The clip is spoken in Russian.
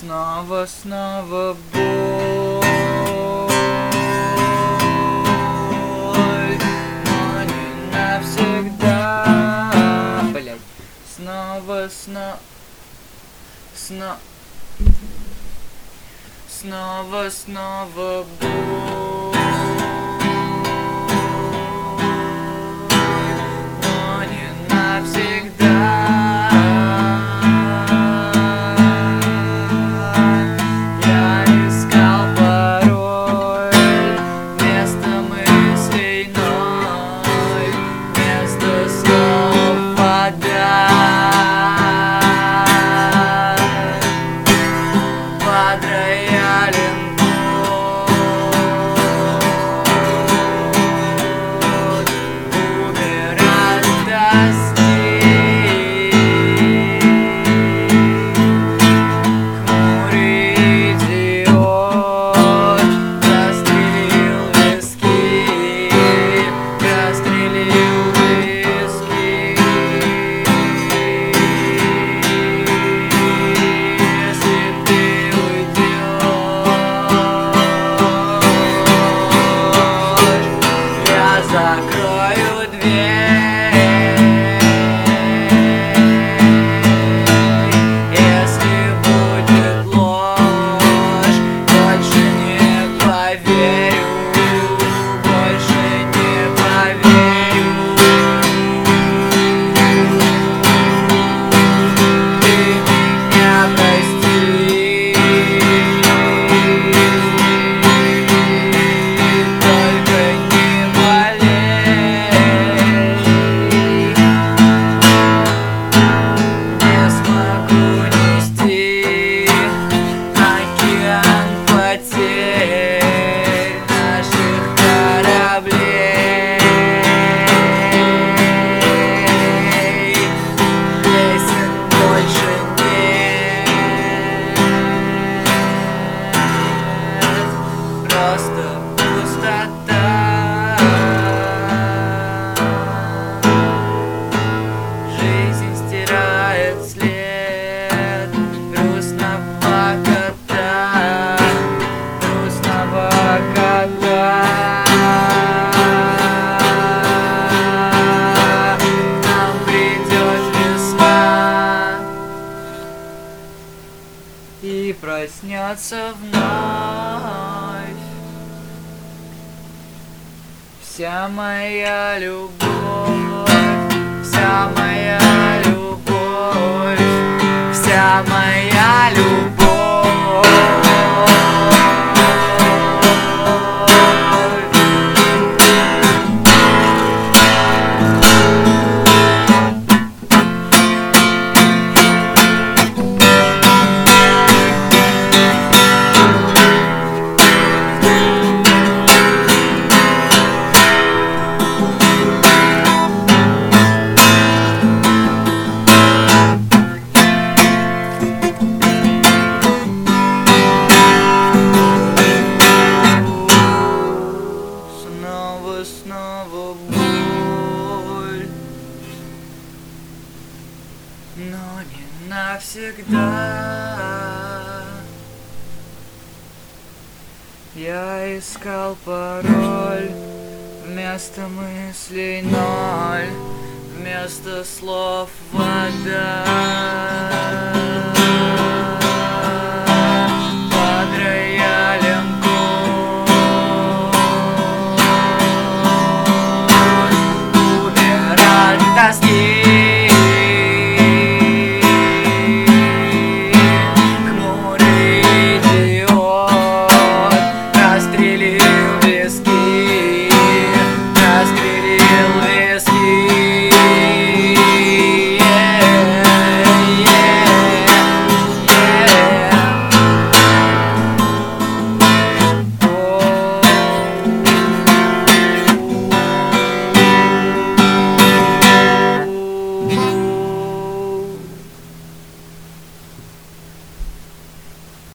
Снова боль, но не навсегда. Блять, снова боль, но не навсегда. Под роялем умер от тоски. Хмурый идиот застрелил виски, застрелил виски. Если ты закрою дверь, если будет ложь, больше не поверю, больше не поверю. Ты меня прости, только не болей. Не смогу нести океан потерь наших кораблей. Песен больше нет, просто пустота. Жизнь стирает след грустного кота, грустного кота. К нам придет весна и проснется вновь вся моя любовь, вся моя любовь, вся моя любовь. Снова боль, но не навсегда. Я искал пароль, вместо мыслей ноль, вместо слов вода.